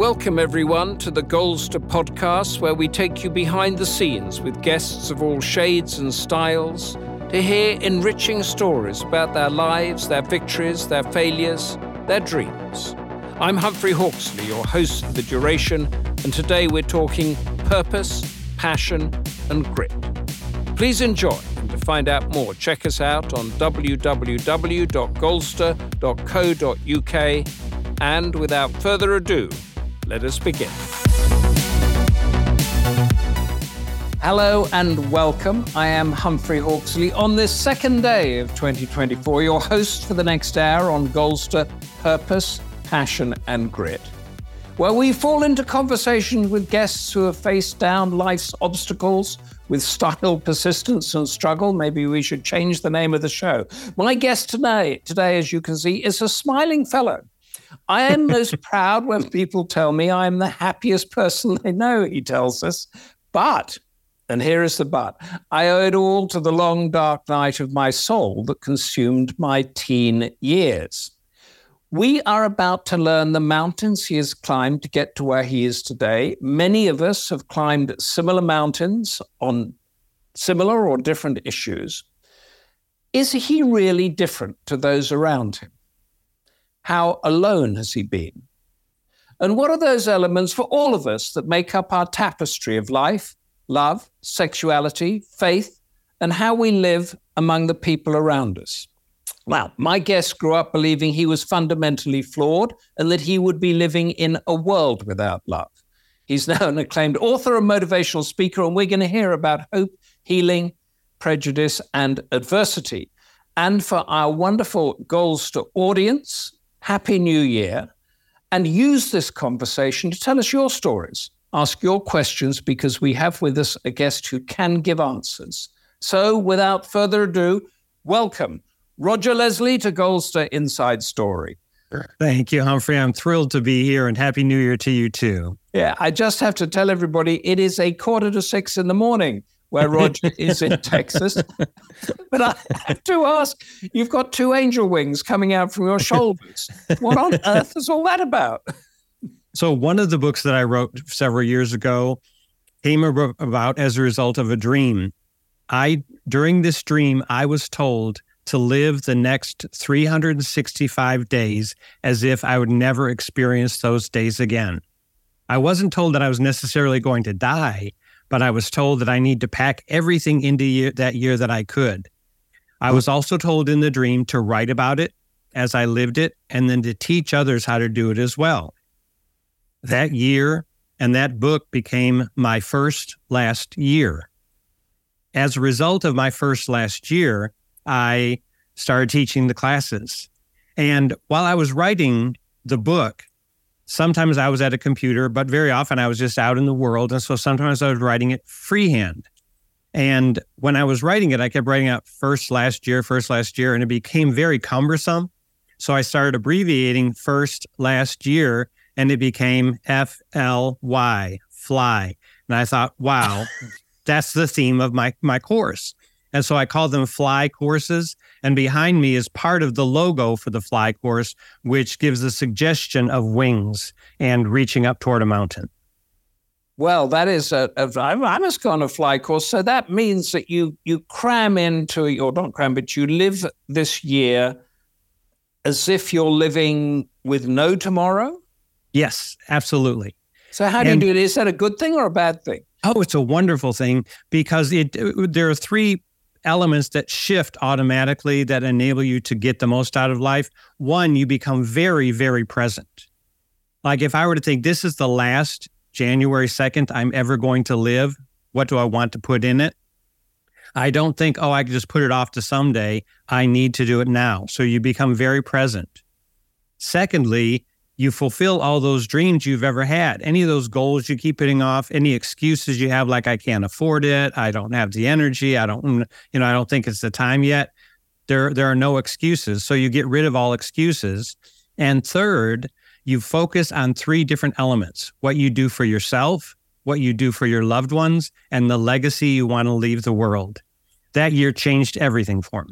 Welcome everyone to the Goldster podcast, where we take you behind the scenes with guests of all shades and styles to hear enriching stories about their lives, their victories, their failures, their dreams. I'm Humphrey Hawksley, your host for the duration, and today we're talking purpose, passion, and grit. Please enjoy, and to find out more, check us out on www.goldster.co.uk, and without further ado, let us begin. Hello and welcome. I am Humphrey Hawksley on this second day of 2024, your host for the next hour on Goldster Purpose, Passion and Grit, where we fall into conversation with guests who have faced down life's obstacles with style, persistence and struggle. Maybe we should change the name of the show. My guest today, as you can see, is a smiling fellow. I am most proud when people tell me I am the happiest person they know, he tells us. But, and here is the but, I owe it all to the long, dark night of my soul that consumed my teen years. We are about to learn the mountains he has climbed to get to where he is today. Many of us have climbed similar mountains on similar or different issues. Is he really different to those around him? How alone has he been? And what are those elements for all of us that make up our tapestry of life, love, sexuality, faith, and how we live among the people around us? Well, my guest grew up believing he was fundamentally flawed and that he would be living in a world without love. He's now an acclaimed author and motivational speaker, and we're going to hear about hope, healing, prejudice, and adversity. And for our wonderful Goldster audience, Happy New Year, and use this conversation to tell us your stories. Ask your questions, because we have with us a guest who can give answers. So without further ado, welcome Roger Leslie to Goldster Inside Story. Thank you, Humphrey. I'm thrilled to be here, and Happy New Year to you too. Yeah, I just have to tell everybody it is 5:45 in the morning where Roger is in Texas. But I have to ask, you've got two angel wings coming out from your shoulders. What on earth is all that about? So one of the books that I wrote several years ago came about as a result of a dream. During this dream, I was told to live the next 365 days as if I would never experience those days again. I wasn't told that I was necessarily going to die, but I was told that I need to pack everything into that year that I could. I was also told in the dream to write about it as I lived it, and then to teach others how to do it as well. That year and that book became my first last year. As a result of my first last year, I started teaching the classes. And while I was writing the book, sometimes I was at a computer, but very often I was just out in the world. And so sometimes I was writing it freehand. And when I was writing it, I kept writing out first last year, and it became very cumbersome. So I started abbreviating first last year, and it became FLY, fly. And I thought, wow, that's the theme of my course. And so I called them Fly Courses. And behind me is part of the logo for the Fly course, which gives a suggestion of wings and reaching up toward a mountain. Well, that is I must go on a fly course. So that means that you cram into, or not cram, but you live this year as if you're living with no tomorrow? Yes, absolutely. So how do you do it? Is that a good thing or a bad thing? Oh, it's a wonderful thing, because there are three elements that shift automatically that enable you to get the most out of life. One, you become very, very present. Like if I were to think this is the last January 2nd I'm ever going to live, what do I want to put in it? I don't think, I can just put it off to someday. I need to do it now. So you become very present. Secondly, you fulfill all those dreams you've ever had. Any of those goals you keep putting off, any excuses you have, like I can't afford it, I don't have the energy, I don't think it's the time yet. There are no excuses. So you get rid of all excuses. And third, you focus on three different elements: what you do for yourself, what you do for your loved ones, and the legacy you want to leave the world. That year changed everything for me.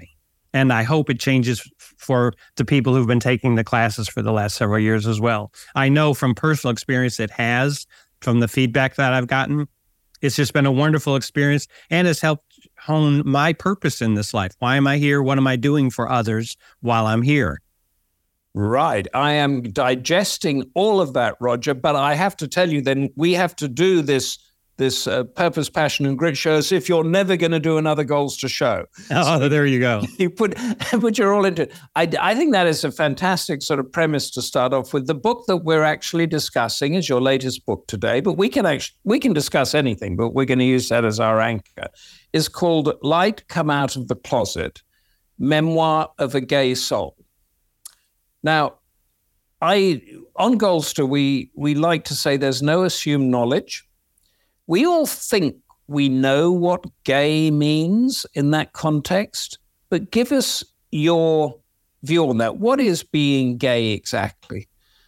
And I hope it changes for the people who've been taking the classes for the last several years as well. I know from personal experience it has, from the feedback that I've gotten. It's just been a wonderful experience and has helped hone my purpose in this life. Why am I here? What am I doing for others while I'm here? Right. I am digesting all of that, Roger, but I have to tell you then we have to do this Purpose, Passion and Grit show as if you're never going to do another Goals to Show. Oh, so there you go. You put your all into it. I think that is a fantastic sort of premise to start off with. The book that we're actually discussing is your latest book today, but we can discuss anything, but we're going to use that as our anchor. It's called Light Come Out of the Closet, Memoir of a Gay Soul. Now, on Goalster, we like to say there's no assumed knowledge. We all think we know what gay means in that context, but give us your view on that. What is being gay exactly?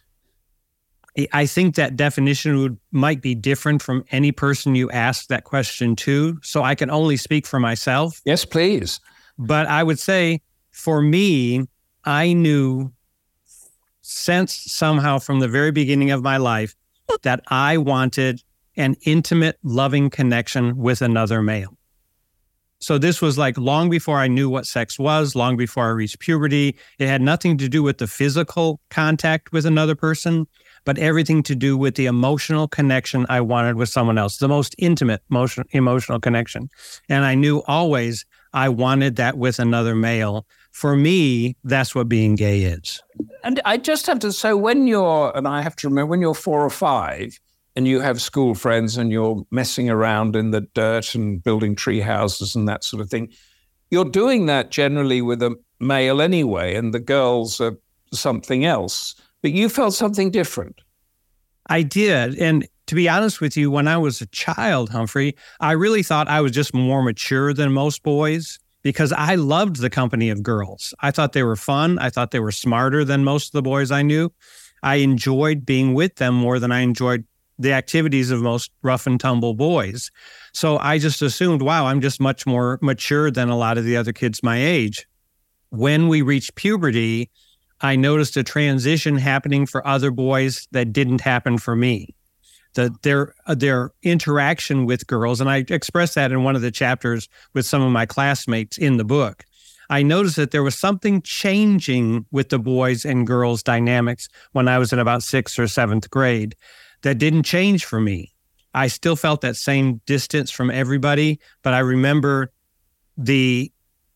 I think that definition might be different from any person you ask that question to, so I can only speak for myself. Yes, please. But I would say, for me, I knew somehow from the very beginning of my life that I wanted an intimate, loving connection with another male. So this was like long before I knew what sex was, long before I reached puberty. It had nothing to do with the physical contact with another person, but everything to do with the emotional connection I wanted with someone else, the most intimate emotional connection. And I knew always I wanted that with another male. For me, that's what being gay is. And I just have to say, I have to remember, when you're 4 or 5, and you have school friends and you're messing around in the dirt and building tree houses and that sort of thing, you're doing that generally with a male anyway, and the girls are something else. But you felt something different. I did. And to be honest with you, when I was a child, Humphrey, I really thought I was just more mature than most boys because I loved the company of girls. I thought they were fun. I thought they were smarter than most of the boys I knew. I enjoyed being with them more than I enjoyed the activities of most rough and tumble boys. So I just assumed, wow, I'm just much more mature than a lot of the other kids my age. When we reached puberty, I noticed a transition happening for other boys that didn't happen for me. Their interaction with girls, and I expressed that in one of the chapters with some of my classmates in the book. I noticed that there was something changing with the boys and girls dynamics when I was in about 6th or 7th grade. That didn't change for me. I still felt that same distance from everybody, but I remember the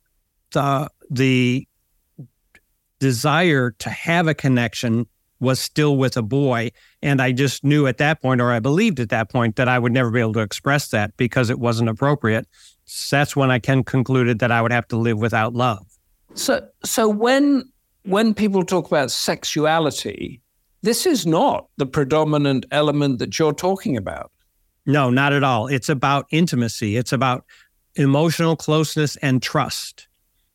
desire to have a connection was still with a boy. And I just knew at that point, or I believed at that point, that I would never be able to express that because it wasn't appropriate. So that's when I concluded that I would have to live without love. So when people talk about sexuality, this is not the predominant element that you're talking about. No, not at all. It's about intimacy. It's about emotional closeness and trust.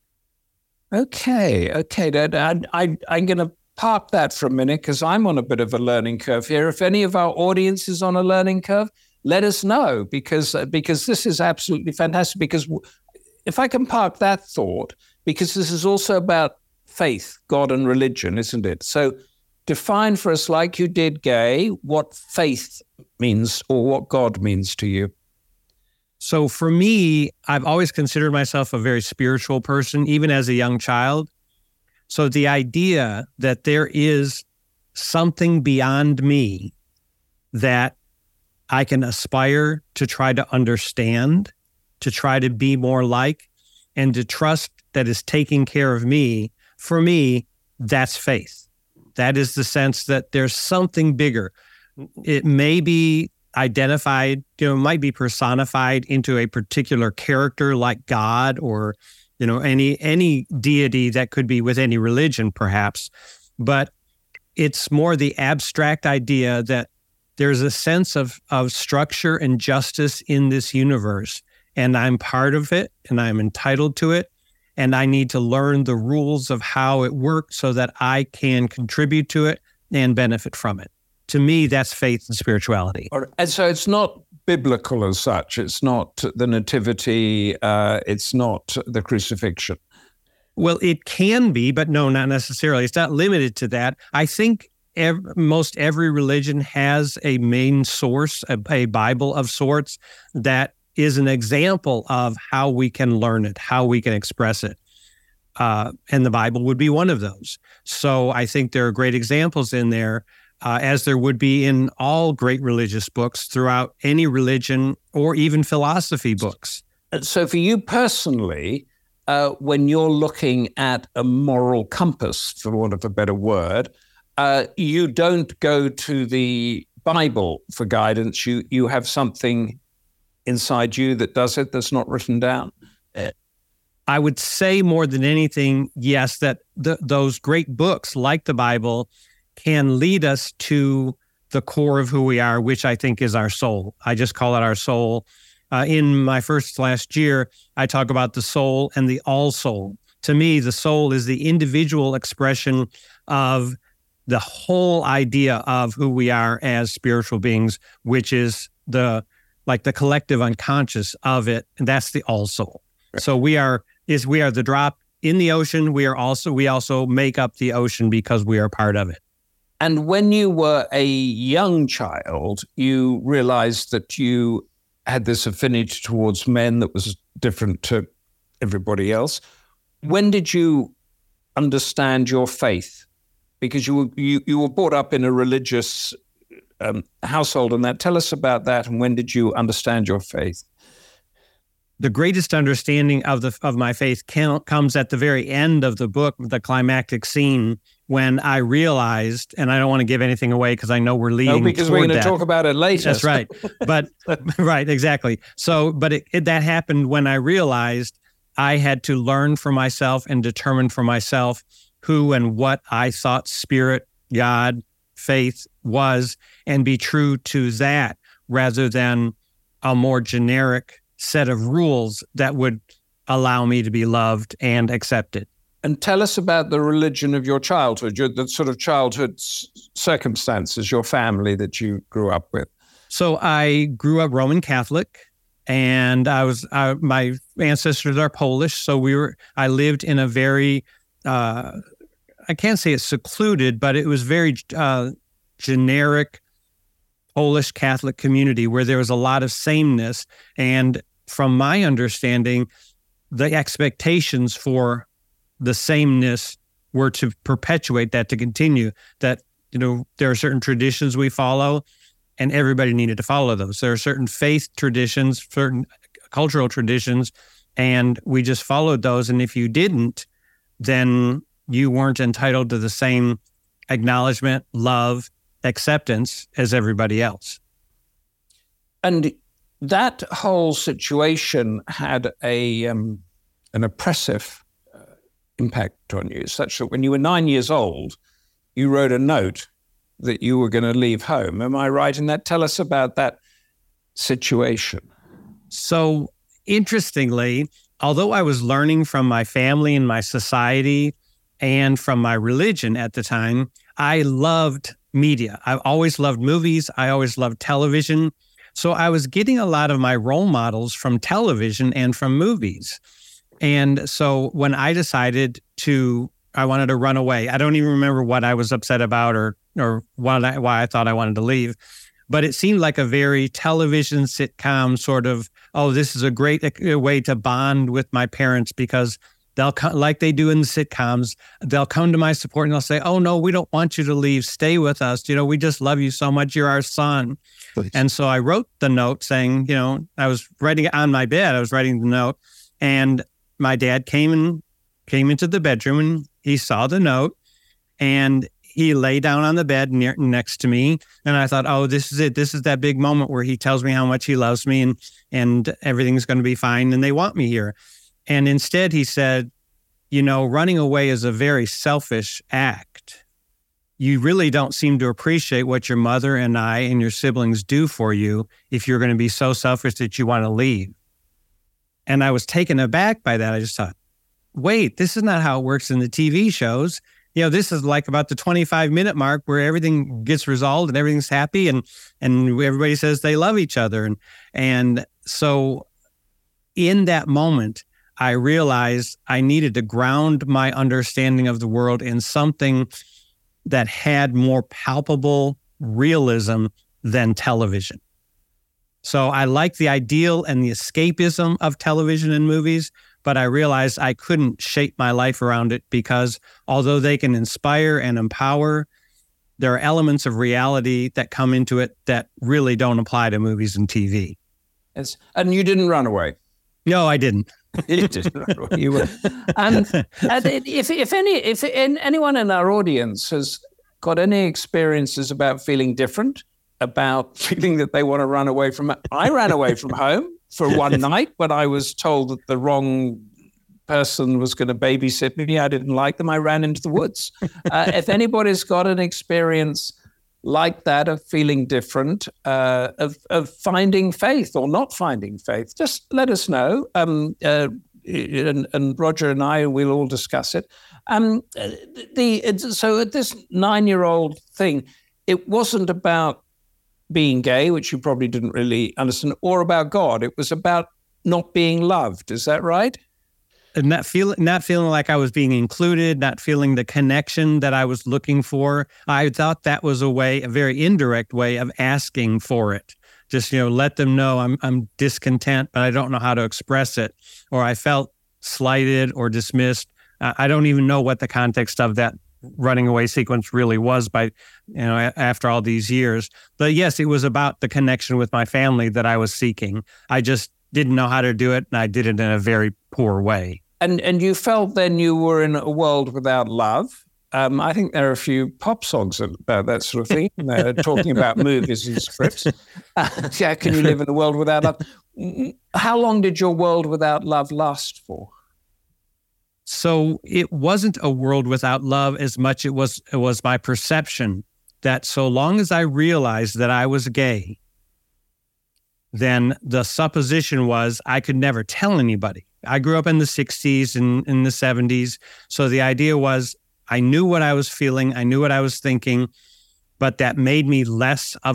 Okay. I'm going to park that for a minute because I'm on a bit of a learning curve here. If any of our audience is on a learning curve, let us know because this is absolutely fantastic. Because if I can park that thought, because this is also about faith, God and religion, isn't it? So define for us, like you did, Gay, what faith means or what God means to you. So for me, I've always considered myself a very spiritual person, even as a young child. So the idea that there is something beyond me that I can aspire to try to understand, to try to be more like, and to trust that is taking care of me, for me, that's faith. That is the sense that there's something bigger. It may be identified, might be personified into a particular character like God or, any deity that could be with any religion, perhaps. But it's more the abstract idea that there's a sense of structure and justice in this universe, and I'm part of it, and I'm entitled to it. And I need to learn the rules of how it works so that I can contribute to it and benefit from it. To me, that's faith and spirituality. And so it's not biblical as such. It's not the nativity. It's not the crucifixion. Well, it can be, but no, not necessarily. It's not limited to that. I think most every religion has a main source, a Bible of sorts, that is an example of how we can learn it, how we can express it. And the Bible would be one of those. So I think there are great examples in there, as there would be in all great religious books throughout any religion or even philosophy books. So for you personally, when you're looking at a moral compass, for want of a better word, you don't go to the Bible for guidance. You have something inside you that does it, that's not written down. I would say more than anything, yes, that those great books like the Bible can lead us to the core of who we are, which I think is our soul. I just call it our soul. In my last year, I talk about the soul and the all soul. To me, the soul is the individual expression of the whole idea of who we are as spiritual beings, which is the collective unconscious of it. And that's the all soul. Right. So we are the drop in the ocean. We also make up the ocean because we are part of it. And when you were a young child, you realized that you had this affinity towards men that was different to everybody else. When did you understand your faith? Because you were brought up in a religious household, and that. Tell us about that. And when did you understand your faith? The greatest understanding of my faith comes at the very end of the book, the climactic scene, when I realized, and I don't want to give anything away because I know we're leading. No, because we're going to talk about it later. That's right. But right, exactly. So, but that happened when I realized I had to learn for myself and determine for myself who and what I thought spirit, God, faith was, and be true to that rather than a more generic set of rules that would allow me to be loved and accepted. And tell us about the religion of your childhood, the sort of childhood circumstances, your family that you grew up with. So I grew up Roman Catholic, and my ancestors are Polish. So I lived in a very, I can't say it's secluded, but it was very generic Polish Catholic community where there was a lot of sameness. And from my understanding, the expectations for the sameness were to perpetuate that, to continue that. There are certain traditions we follow, and everybody needed to follow those. There are certain faith traditions, certain cultural traditions, and we just followed those. And if you didn't, then you weren't entitled to the same acknowledgement, love, acceptance as everybody else. And that whole situation had an oppressive impact on you, such that when you were 9 years old, you wrote a note that you were going to leave home. Am I right in that? Tell us about that situation. So interestingly, although I was learning from my family and my society and from my religion at the time, I loved media. I've always loved movies. I always loved television. So I was getting a lot of my role models from television and from movies. And so when I decided I wanted to run away, I don't even remember what I was upset about or why I thought I wanted to leave. But it seemed like a very television sitcom sort of, this is a great way to bond with my parents, because they'll come, like they do in the sitcoms, they'll come to my support and they'll say, oh, no, we don't want you to leave. Stay with us. We just love you so much. You're our son. Please. And so I wrote the note saying, I was writing it on my bed. I was writing the note, and my dad came into the bedroom and he saw the note, and he lay down on the bed next to me. And I thought, oh, this is it. This is that big moment where he tells me how much he loves me and everything's going to be fine and they want me here. And instead he said, running away is a very selfish act. You really don't seem to appreciate what your mother and I and your siblings do for you if you're going to be so selfish that you want to leave. And I was taken aback by that. I just thought, wait, this is not how it works in the TV shows. This is like about the 25-minute mark where everything gets resolved and everything's happy and everybody says they love each other. And so in that moment, I realized I needed to ground my understanding of the world in something that had more palpable realism than television. So I like the ideal and the escapism of television and movies, but I realized I couldn't shape my life around it because although they can inspire and empower, there are elements of reality that come into it that really don't apply to movies and TV. Yes. And you didn't run away. No, I didn't. You didn't run away. You were. And if anyone in our audience has got any experiences about feeling different, about feeling that they want to run away from it, I ran away from home for one night when I was told that the wrong person was going to babysit me. I didn't like them. I ran into the woods. If anybody's got an experience like that of feeling different, of finding faith or not finding faith, just let us know. And Roger and I will all discuss it. So at this 9-year-old thing, it wasn't about being gay, which you probably didn't really understand, or about God. It was about not being loved. Is that right? And not feeling like I was being included, not feeling the connection that I was looking for. I thought that was a very indirect way of asking for it. Just, let them know I'm discontent, but I don't know how to express it. Or I felt slighted or dismissed. I don't even know what the context of that running away sequence really was after all these years. But yes, it was about the connection with my family that I was seeking. I just didn't know how to do it, and I did it in a very poor way. And you felt then you were in a world without love. I think there are a few pop songs about that sort of thing, talking about movies and scripts. Yeah, can you live in a world without love? How long did your world without love last for? So it wasn't a world without love as much it was my perception that so long as I realized that I was gay, then the supposition was I could never tell anybody. I grew up in the 60s and in the 70s. So the idea was I knew what I was feeling. I knew what I was thinking, but that made me less of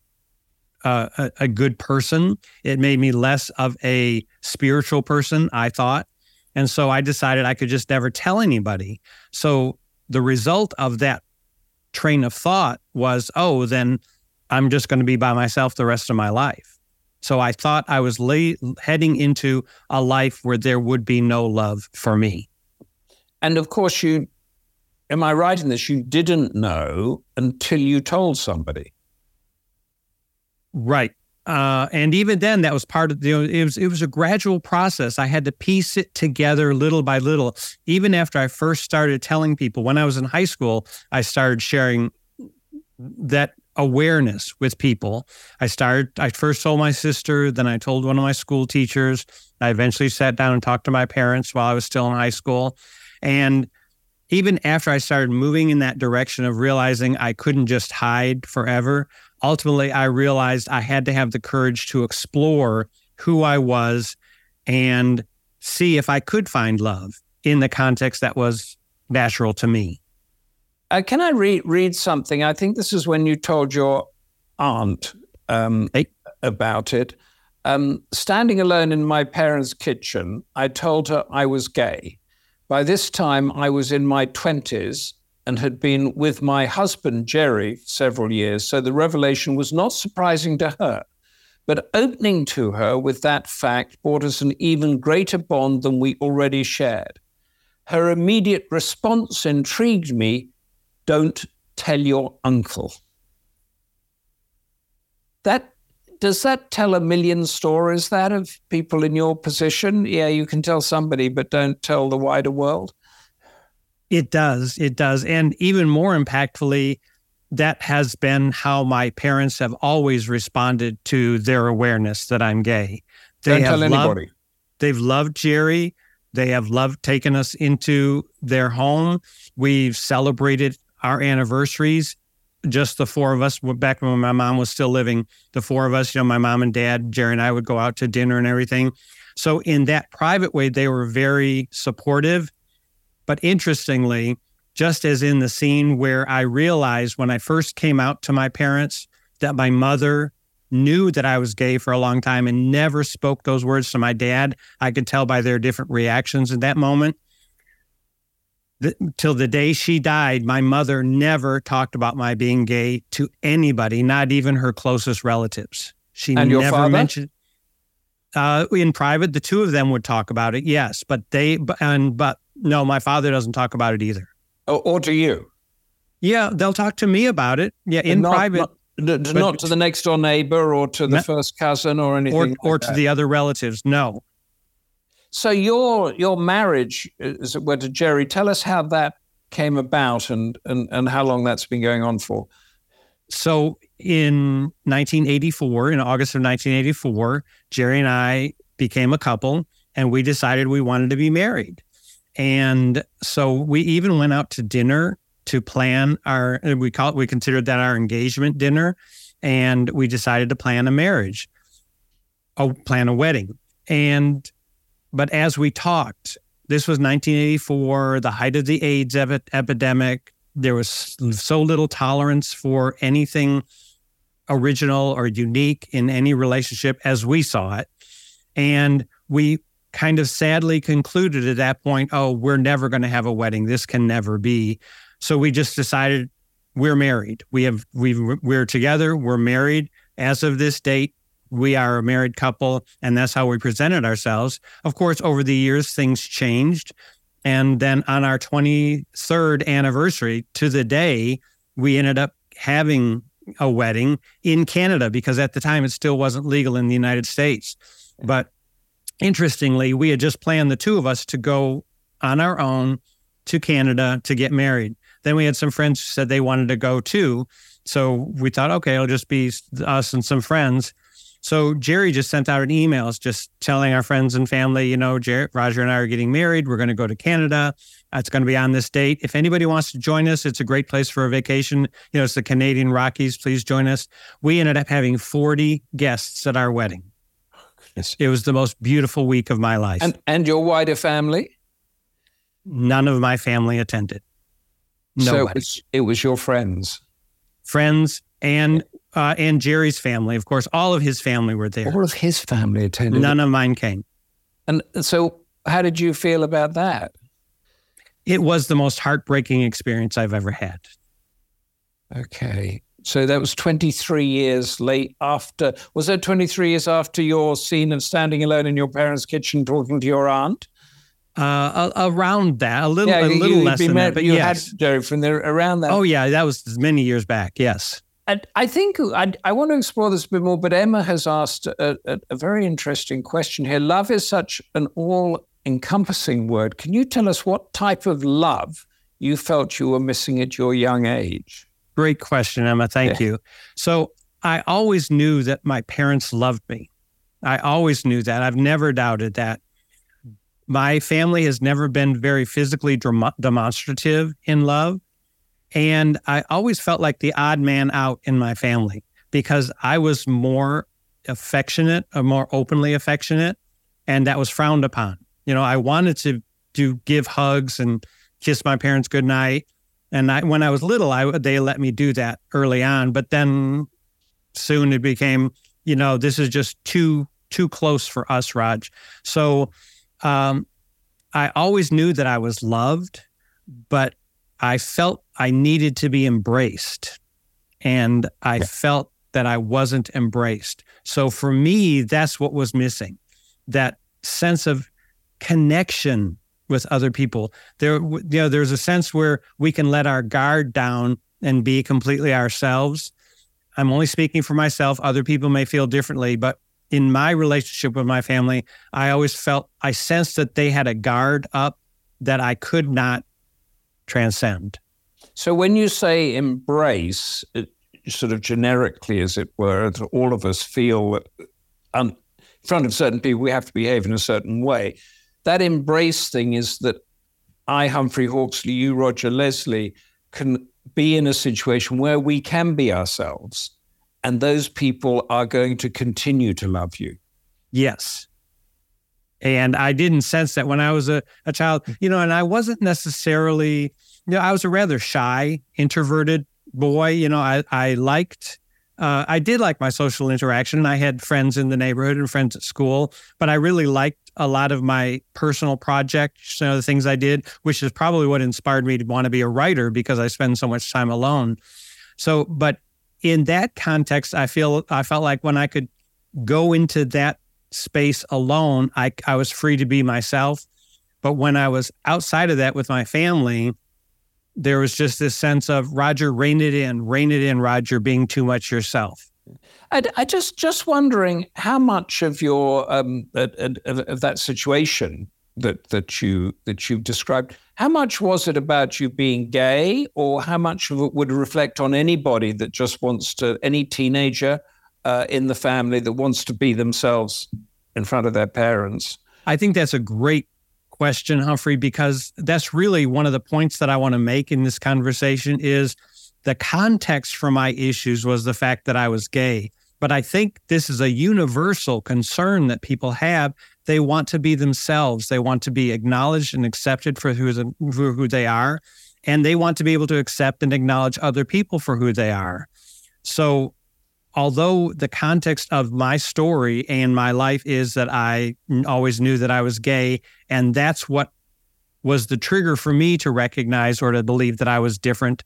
a good person. It made me less of a spiritual person, I thought. And so I decided I could just never tell anybody. So the result of that train of thought was, then I'm just going to be by myself the rest of my life. So I thought I was heading into a life where there would be no love for me. And of course, am I right in this? You didn't know until you told somebody. Right. And even then, that was part of it was a gradual process. I had to piece it together little by little. Even after I first started telling people, when I was in high school, I started sharing that awareness with people. I first told my sister, then I told one of my school teachers. I eventually sat down and talked to my parents while I was still in high school. And even after I started moving in that direction of realizing I couldn't just hide forever, ultimately I realized I had to have the courage to explore who I was and see if I could find love in the context that was natural to me. Can I read something? I think this is when you told your aunt about it. Standing alone in my parents' kitchen, I told her I was gay. By this time, I was in my 20s and had been with my husband, Jerry, several years, so the revelation was not surprising to her. But opening to her with that fact brought us an even greater bond than we already shared. Her immediate response intrigued me. Don't tell your uncle. Does that tell a million stories, that of people in your position? Yeah, you can tell somebody, but don't tell the wider world. It does. And even more impactfully, that has been how my parents have always responded to their awareness that I'm gay. Don't tell anybody. They've loved Jerry. They have taken us into their home. We've celebrated our anniversaries, just the four of us. Back when my mom was still living, the four of us, my mom and dad, Jerry and I would go out to dinner and everything. So in that private way, they were very supportive. But interestingly, just as in the scene where I realized when I first came out to my parents that my mother knew that I was gay for a long time and never spoke those words to my dad. I could tell by their different reactions in that moment. Till the day she died, my mother never talked about my being gay to anybody, not even her closest relatives. She and your never father? mentioned. In private, the two of them would talk about it, yes, but no, my father doesn't talk about it either. Or to you? Yeah, they'll talk to me about it. Yeah, in private. Not to the next door neighbor or to the first cousin or anything, or to the other relatives. No. So your marriage, as it were, to Jerry, tell us how that came about and how long that's been going on for. So in 1984, in August of 1984, Jerry and I became a couple, and we decided we wanted to be married. And so we even went out to dinner to plan we considered that our engagement dinner, and we decided to plan a marriage, plan a wedding. But as we talked, this was 1984, the height of the AIDS epidemic. There was so little tolerance for anything original or unique in any relationship as we saw it. And we kind of sadly concluded at that point, we're never going to have a wedding. This can never be. So we just decided we're married. We're together. We're married. As of this date, we are a married couple, and that's how we presented ourselves. Of course, over the years, things changed. And then on our 23rd anniversary, to the day, we ended up having a wedding in Canada, because at the time it still wasn't legal in the United States. But interestingly, we had just planned, the two of us, to go on our own to Canada to get married. Then we had some friends who said they wanted to go too. So we thought, okay, it'll just be us and some friends. So Jerry just sent out an email just telling our friends and family, Roger and I are getting married. We're going to go to Canada. It's going to be on this date. If anybody wants to join us, it's a great place for a vacation. It's the Canadian Rockies. Please join us. We ended up having 40 guests at our wedding. It was the most beautiful week of my life. And your wider family? None of my family attended. Nobody. So it was your friends? Friends and Jerry's family. Of course, all of his family were there. All of his family attended? None of mine came. And so how did you feel about that? It was the most heartbreaking experience I've ever had. Okay. So that was 23 years late after. Was that 23 years after your scene of standing alone in your parents' kitchen talking to your aunt? Around that, a little less than that. But you yes. had Jerry from there around that. Oh, yeah. That was many years back. Yes. And I think I want to explore this a bit more, but Emma has asked a very interesting question here. Love is such an all-encompassing word. Can you tell us what type of love you felt you were missing at your young age? Great question, Emma. Thank you. So I always knew that my parents loved me. I always knew that. I've never doubted that. My family has never been very physically demonstrative in love. And I always felt like the odd man out in my family because I was more affectionate, or more openly affectionate, and that was frowned upon. I wanted to give hugs and kiss my parents goodnight. And when I was little, they let me do that early on. But then soon it became, this is just too close for us, Raj. So I always knew that I was loved, but I felt I needed to be embraced, and I felt that I wasn't embraced. So for me, that's what was missing, that sense of connection with other people. There's a sense where we can let our guard down and be completely ourselves. I'm only speaking for myself. Other people may feel differently, but in my relationship with my family, I sensed that they had a guard up that I could not transcend. So when you say embrace, sort of generically, as it were, all of us feel that in front of certain people, we have to behave in a certain way. That embrace thing is that I, Humphrey Hawksley, you, Roger Leslie, can be in a situation where we can be ourselves, and those people are going to continue to love you. Yes. And I didn't sense that when I was a child, and I wasn't necessarily, I was a rather shy, introverted boy. I liked I did like my social interaction. I had friends in the neighborhood and friends at school, but I really liked a lot of my personal projects, the things I did, which is probably what inspired me to want to be a writer because I spend so much time alone. So, but in that context, I felt like when I could go into that space alone, I was free to be myself. But when I was outside of that with my family, there was just this sense of, Roger, rein it in, Roger, being too much yourself. I just wondering how much of your of that situation that you've described, how much was it about you being gay, or how much of it would reflect on anybody that just wants to, any teenager in the family that wants to be themselves in front of their parents? I think that's a great question, Humphrey, because that's really one of the points that I want to make in this conversation is the context for my issues was the fact that I was gay. But I think this is a universal concern that people have. They want to be themselves. They want to be acknowledged and accepted for who they are. And they want to be able to accept and acknowledge other people for who they are. So although the context of my story and my life is that I always knew that I was gay, and that's what was the trigger for me to recognize or to believe that I was different,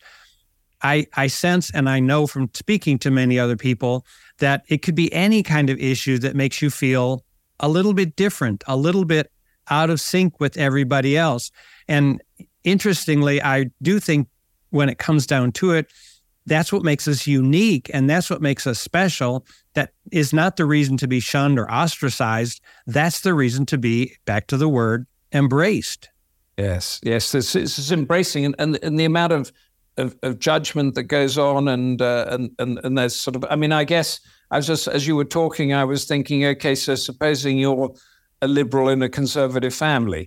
I sense and I know from speaking to many other people that it could be any kind of issue that makes you feel a little bit different, a little bit out of sync with everybody else. And interestingly, I do think when it comes down to it, that's what makes us unique, and that's what makes us special. That is not the reason to be shunned or ostracized. That's the reason to be, back to the word, embraced. Yes. This is embracing, and the amount of judgment that goes on, and there's sort of, I mean, I guess I was just, as you were talking, I was thinking, okay, so supposing you're a liberal in a conservative family,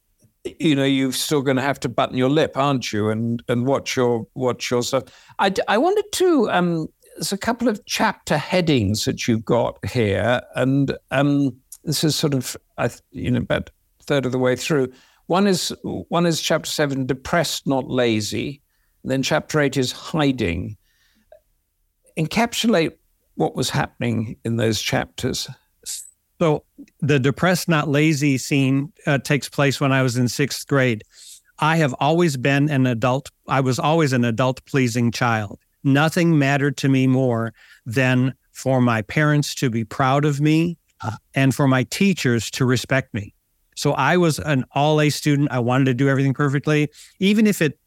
you're still going to have to button your lip, aren't you? And watch your stuff. I wanted to, there's a couple of chapter headings that you've got here. And this is sort of, about a third of the way through. One is chapter 7, depressed, not lazy. And then chapter 8 is hiding. Encapsulate what was happening in those chapters. So the depressed, not lazy scene takes place when I was in 6th grade. I have always been an adult. I was always an adult-pleasing child. Nothing mattered to me more than for my parents to be proud of me and for my teachers to respect me. So I was an all-A student. I wanted to do everything perfectly, even if it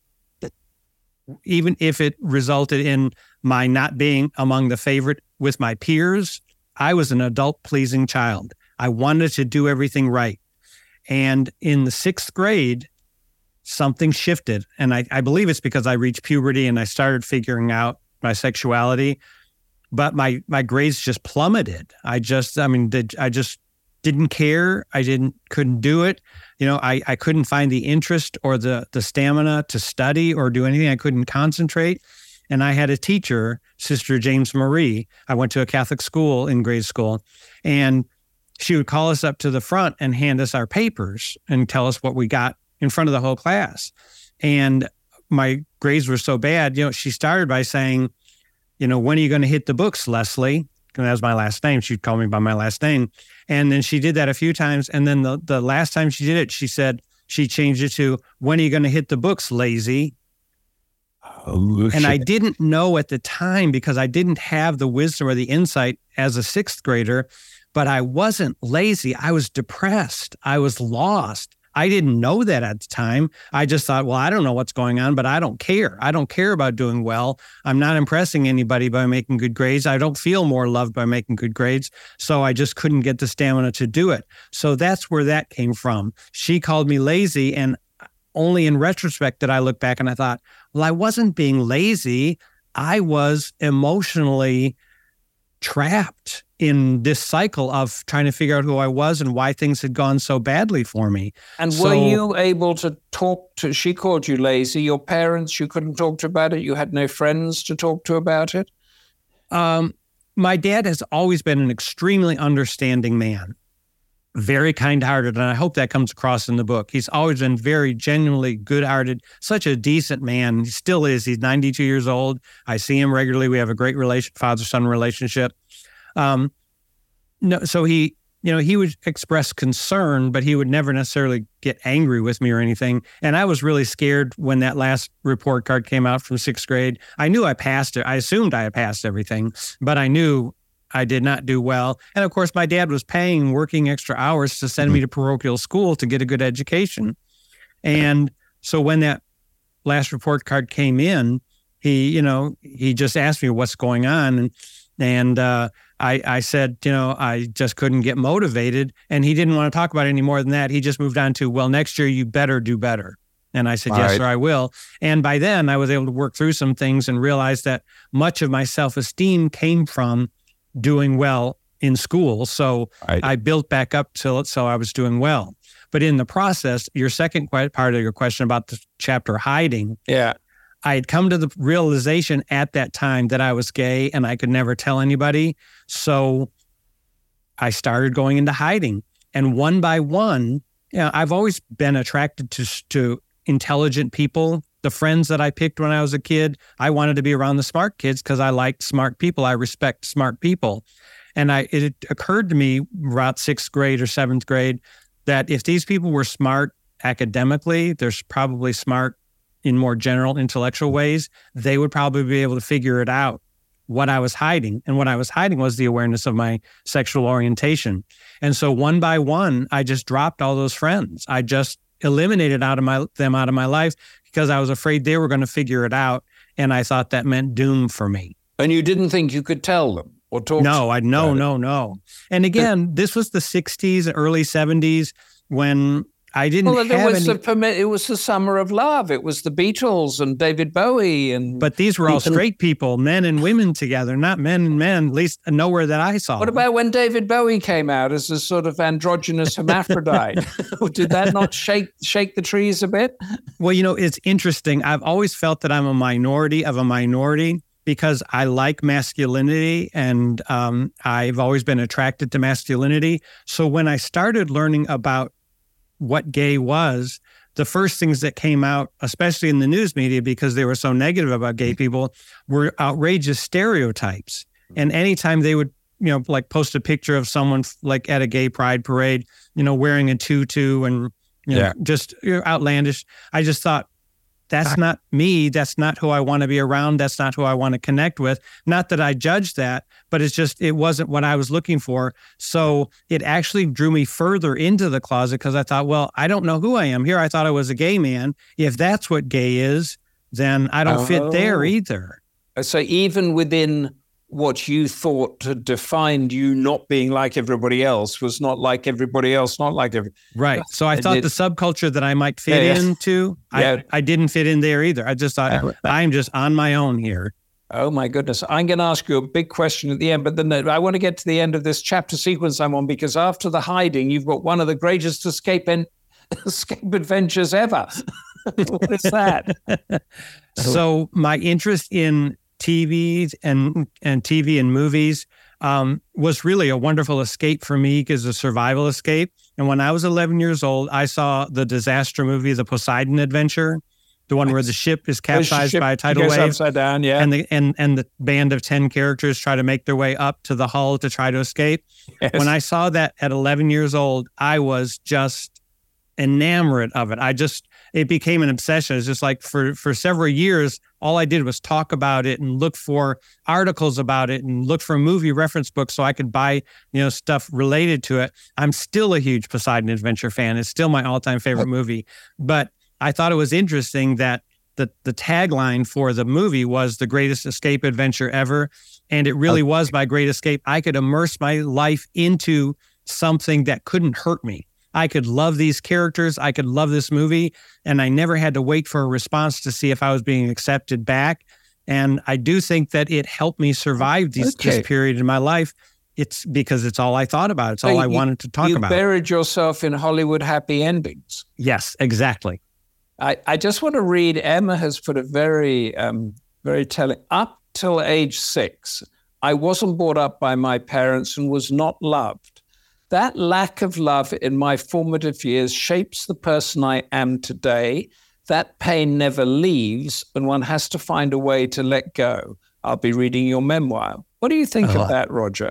resulted in my not being among the favorite with my peers. I was an adult-pleasing child. I wanted to do everything right. And in the 6th grade, something shifted. And I believe it's because I reached puberty and I started figuring out my sexuality. But my grades just plummeted. I just didn't care. Couldn't do it. I couldn't find the interest or the stamina to study or do anything. I couldn't concentrate. And I had a teacher, Sister James Marie. I went to a Catholic school in grade school, and she would call us up to the front and hand us our papers and tell us what we got in front of the whole class. And my grades were so bad, she started by saying, when are you going to hit the books, Leslie? And that was my last name. She'd call me by my last name. And then she did that a few times. And then the last time she did it, she said, she changed it to, when are you going to hit the books, lazy? Oh, and I didn't know at the time because I didn't have the wisdom or the insight as a 6th grader, but I wasn't lazy. I was depressed. I was lost. I didn't know that at the time. I just thought, well, I don't know what's going on, but I don't care. I don't care about doing well. I'm not impressing anybody by making good grades. I don't feel more loved by making good grades. So I just couldn't get the stamina to do it. So that's where that came from. She called me lazy, and only in retrospect did I look back and I thought, well, I wasn't being lazy. I was emotionally trapped in this cycle of trying to figure out who I was and why things had gone so badly for me. And were you able to talk to, she called you lazy, your parents, you couldn't talk to about it? You had no friends to talk to about it? My dad has always been an extremely understanding man. very kind-hearted, and I hope that comes across in the book. He's always been very genuinely good-hearted, such a decent man. He still is. He's 92 years old. I see him regularly. We have a great father-son relationship. No, so he would express concern, but he would never necessarily get angry with me or anything. And I was really scared when that last report card came out from 6th grade. I knew I passed it. I assumed I had passed everything, but I knew I did not do well. And of course, my dad was working extra hours to send me to parochial school to get a good education. And so when that last report card came in, he just asked me what's going on. And I said, I just couldn't get motivated. And he didn't want to talk about it any more than that. He just moved on to, well, next year you better do better. And I said, yes, sir, I will. And by then I was able to work through some things and realize that much of my self-esteem came from doing well in school. So I built back up so I was doing well. But in the process, your second part of your question about the chapter hiding. Yeah. I had come to the realization at that time that I was gay and I could never tell anybody. So I started going into hiding. And one by one, I've always been attracted to intelligent people. The friends that I picked when I was a kid, I wanted to be around the smart kids because I liked smart people. I respect smart people. And it occurred to me about 6th grade or 7th grade that if these people were smart academically, they're probably smart in more general intellectual ways, they would probably be able to figure it out, what I was hiding. And what I was hiding was the awareness of my sexual orientation. And so one by one, I just dropped all those friends. I just eliminated them out of my life because I was afraid they were going to figure it out. And I thought that meant doom for me. And you didn't think you could tell them or talk No. And again, this was the 60s, early 70s when I didn't have any... It was the summer of love. It was the Beatles and David Bowie. But these were all straight people, men and women together, not men and men, at least nowhere that I saw. What about when David Bowie came out as a sort of androgynous hermaphrodite? Did that not shake the trees a bit? Well, it's interesting. I've always felt that I'm a minority of a minority because I like masculinity and I've always been attracted to masculinity. So when I started learning about what gay was, the first things that came out, especially in the news media, because they were so negative about gay people, were outrageous stereotypes. And anytime they would, post a picture of someone like at a gay pride parade, wearing a tutu and, just outlandish, I just thought, that's not me. That's not who I want to be around. That's not who I want to connect with. Not that I judged that, but it wasn't what I was looking for. So it actually drew me further into the closet because I thought, well, I don't know who I am here. I thought I was a gay man. If that's what gay is, then I don't fit there either. So even within what you thought defined you not being like everybody else was not like everybody else, not like every... Right. So I thought the subculture that I might fit into, I didn't fit in there either. I just thought, I'm just on my own here. Oh my goodness. I'm going to ask you a big question at the end, but then I want to get to the end of this chapter sequence I'm on, because after the hiding, you've got one of the greatest escape adventures ever. What is that? So my interest in TV and movies was really a wonderful escape for me because a survival escape. And when I was 11 years old, I saw the disaster movie, The Poseidon Adventure, the one where the ship is capsized by a tidal wave. Upside down, yeah. And the band of 10 characters try to make their way up to the hull to try to escape. Yes. When I saw that at 11 years old, I was just enamored of it. It became an obsession. It's just like for several years, all I did was talk about it and look for articles about it and look for movie reference books so I could buy, stuff related to it. I'm still a huge Poseidon Adventure fan. It's still my all-time favorite movie. But I thought it was interesting that the tagline for the movie was the greatest escape adventure ever. And it really was my great escape. I could immerse my life into something that couldn't hurt me. I could love these characters. I could love this movie. And I never had to wait for a response to see if I was being accepted back. And I do think that it helped me survive this period in my life. It's because it's all I thought about. It's all I wanted to talk about. You buried yourself in Hollywood happy endings. Yes, exactly. I just want to read, Emma has put it very, very telling. Up till age 6, I wasn't brought up by my parents and was not loved. That lack of love in my formative years shapes the person I am today. That pain never leaves, and one has to find a way to let go. I'll be reading your memoir. What do you think of that, Roger?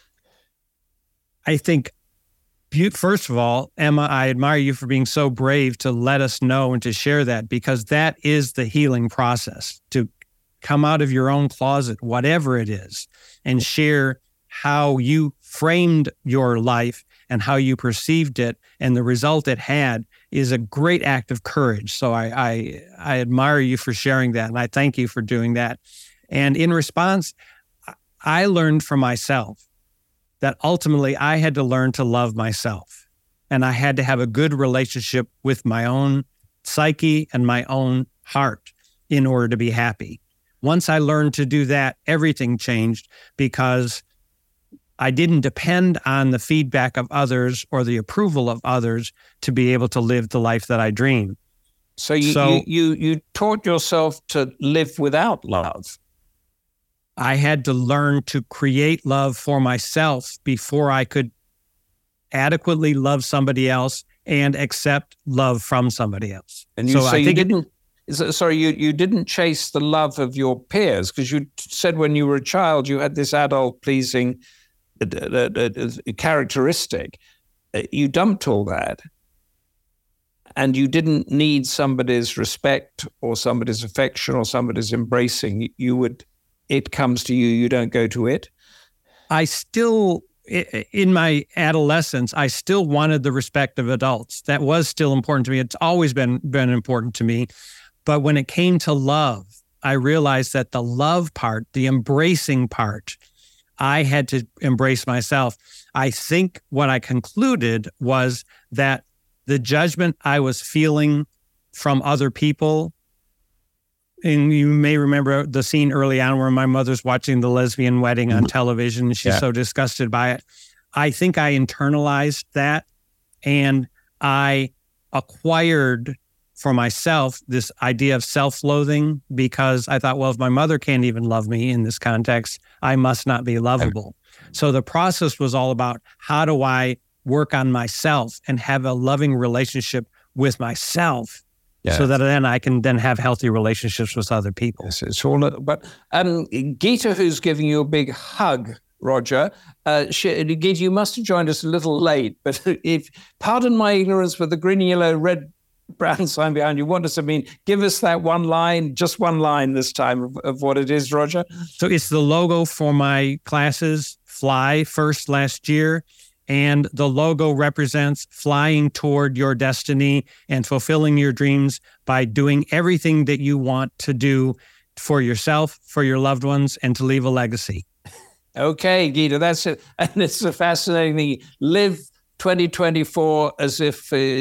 I think, first of all, Emma, I admire you for being so brave to let us know and to share that, because that is the healing process, to come out of your own closet, whatever it is, and share how you framed your life and how you perceived it, and the result it had is a great act of courage. So I admire you for sharing that, and I thank you for doing that. And in response, I learned from myself that ultimately I had to learn to love myself, and I had to have a good relationship with my own psyche and my own heart in order to be happy. Once I learned to do that, everything changed, because I didn't depend on the feedback of others or the approval of others to be able to live the life that I dream. So you taught yourself to live without love. I had to learn to create love for myself before I could adequately love somebody else and accept love from somebody else. And you didn't chase the love of your peers, because you said when you were a child you had this adult pleasing characteristic. You dumped all that, and you didn't need somebody's respect or somebody's affection or somebody's embracing. It comes to you, you don't go to it. I still, in my adolescence, I still wanted the respect of adults. That was still important to me. It's always been important to me. But when it came to love, I realized that the love part, the embracing part, I had to embrace myself. I think what I concluded was that the judgment I was feeling from other people, and you may remember the scene early on where my mother's watching the lesbian wedding on television, and she's so disgusted by it. I think I internalized that, and I acquired for myself this idea of self-loathing, because I thought, well, if my mother can't even love me in this context, I must not be lovable. So the process was all about, how do I work on myself and have a loving relationship with myself, so that then I can then have healthy relationships with other people. Yes, it's all. But Geeta, who's giving you a big hug, Roger. Geeta, you must have joined us a little late, but pardon my ignorance with the green, yellow, red, brown sign behind you. What does it mean? Give us that one line, just one line this time of what it is, Roger. So it's the logo for my classes, Fly First last year. And the logo represents flying toward your destiny and fulfilling your dreams by doing everything that you want to do for yourself, for your loved ones, and to leave a legacy. Okay, Geeta, that's it. And it's a fascinating thing. Live 2024 as if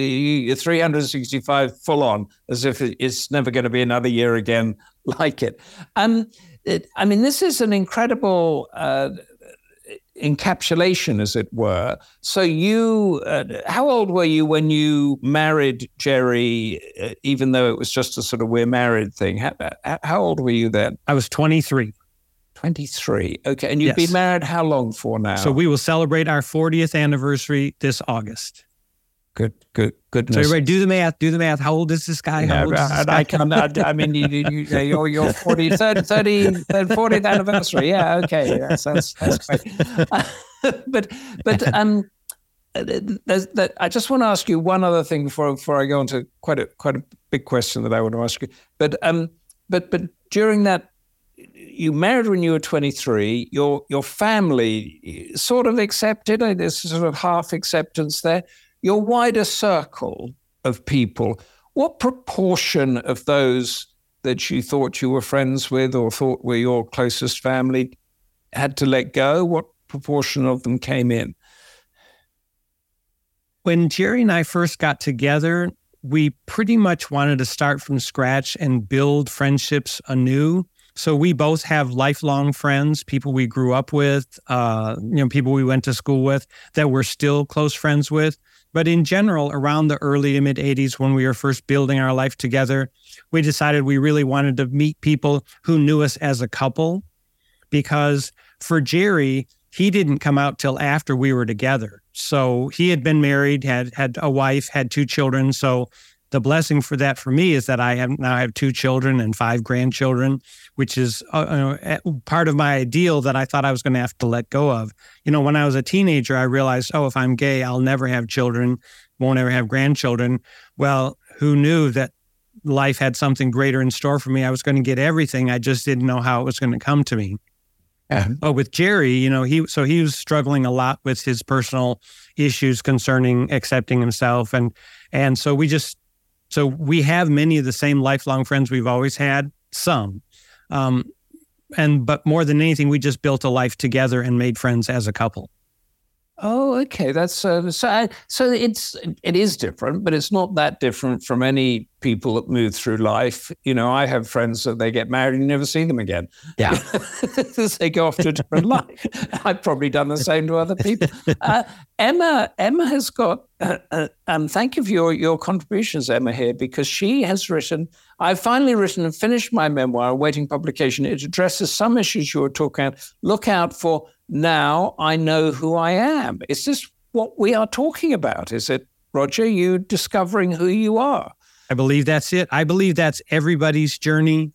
365 full on, as if it's never going to be another year again like it. This is an incredible encapsulation, as it were. So you, how old were you when you married Jerry, even though it was just a sort of we're married thing? How old were you then? I was 23. 23. Okay. And you've been married how long for now? So we will celebrate our 40th anniversary this August. Goodness. So everybody do the math. How old is this guy? How old is this guy? I can't, your 40th anniversary. Yeah, okay. That's great. I just want to ask you one other thing before I go on to quite a big question that I want to ask you. But during that, you married when you were 23. Your family sort of accepted. There's sort of half acceptance there. Your wider circle of people, what proportion of those that you thought you were friends with or thought were your closest family had to let go? What proportion of them came in? When Jerry and I first got together, we pretty much wanted to start from scratch and build friendships anew. So we both have lifelong friends, people we grew up with, people we went to school with that we're still close friends with. But in general, around the early to mid 80s, when we were first building our life together, we decided we really wanted to meet people who knew us as a couple, because for Jerry, he didn't come out till after we were together. So he had been married, had a wife, had 2 children. So the blessing for that for me is that I now have 2 children and 5 grandchildren, which is part of my ideal that I thought I was going to have to let go of. When I was a teenager, I realized, if I'm gay, I'll never have children, won't ever have grandchildren. Well, who knew that life had something greater in store for me? I was going to get everything. I just didn't know how it was going to come to me. Yeah. But with Jerry, he was struggling a lot with his personal issues concerning accepting himself. And so we have many of the same lifelong friends we've always had, some. But more than anything, we just built a life together and made friends as a couple. Oh, okay. That's so it is different, but it's not that different from any people that move through life. I have friends that they get married and you never see them again. Yeah, they go off to a different life. I've probably done the same to other people. Emma has got. Thank you for your contributions, Emma, here, because she has written. I've finally written and finished my memoir, awaiting publication. It addresses some issues you were talking about. Look out for. Now I know who I am. Is this what we are talking about? Is it, Roger, you discovering who you are? I believe that's it. I believe that's everybody's journey.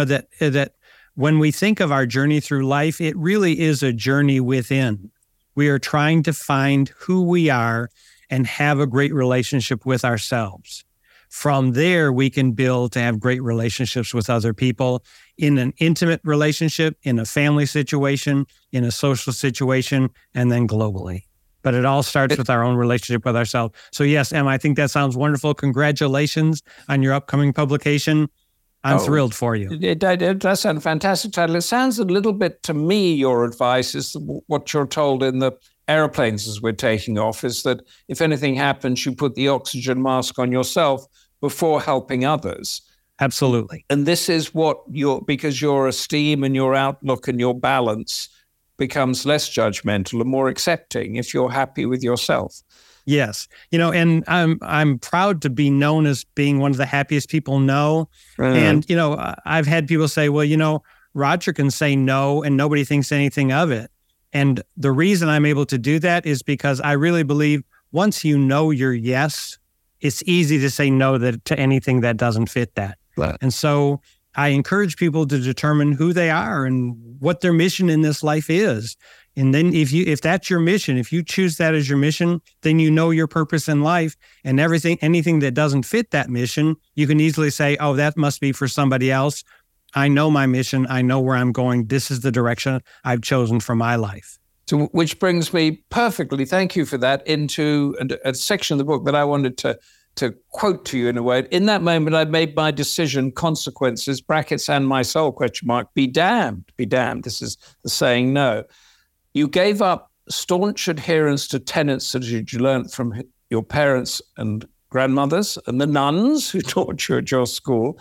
That when we think of our journey through life, it really is a journey within. We are trying to find who we are and have a great relationship with ourselves. From there, we can build to have great relationships with other people in an intimate relationship, in a family situation, in a social situation, and then globally. But it all starts with our own relationship with ourselves. So yes, Emma, I think that sounds wonderful. Congratulations on your upcoming publication. I'm thrilled for you. It does sound a fantastic title. It sounds a little bit to me, your advice is what you're told in the airplanes as we're taking off, is that if anything happens, you put the oxygen mask on yourself before helping others. Absolutely. And this is what because your esteem and your outlook and your balance becomes less judgmental and more accepting if you're happy with yourself. Yes. And I'm proud to be known as being one of the happiest people know. And, I've had people say, well, Roger can say no and nobody thinks anything of it. And the reason I'm able to do that is because I really believe once you know your yes, it's easy to say no to anything that doesn't fit that. Right. And so I encourage people to determine who they are and what their mission in this life is. And then if that's your mission, if you choose that as your mission, then you know your purpose in life, and anything that doesn't fit that mission, you can easily say, oh, that must be for somebody else. I know my mission. I know where I'm going. This is the direction I've chosen for my life. So, which brings me perfectly, thank you for that, into a section of the book that I wanted to quote to you in a way. In that moment, I made my decision, consequences, brackets, and my soul, question mark, be damned, be damned. This is the saying no. You gave up staunch adherence to tenets that you learned from your parents and grandmothers and the nuns who taught you at your school.